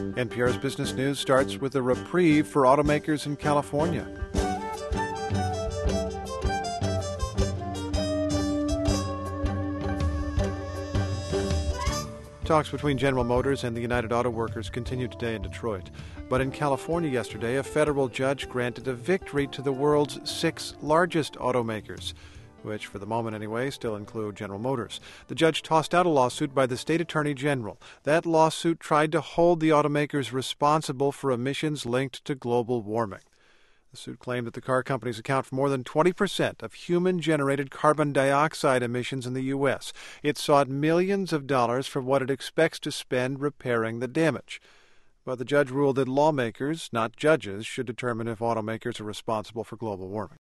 NPR's Business News starts with a reprieve for automakers in California. Talks between General Motors and the United Auto Workers continue today in Detroit. But in California yesterday, a federal judge granted a victory to the world's 6 largest automakers, which, for the moment anyway, still include General Motors. The judge tossed out a lawsuit by the state attorney general. That lawsuit tried to hold the automakers responsible for emissions linked to global warming. The suit claimed that the car companies account for more than 20% of human-generated carbon dioxide emissions in the U.S. It sought millions of dollars for what it expects to spend repairing the damage. But the judge ruled that lawmakers, not judges, should determine if automakers are responsible for global warming.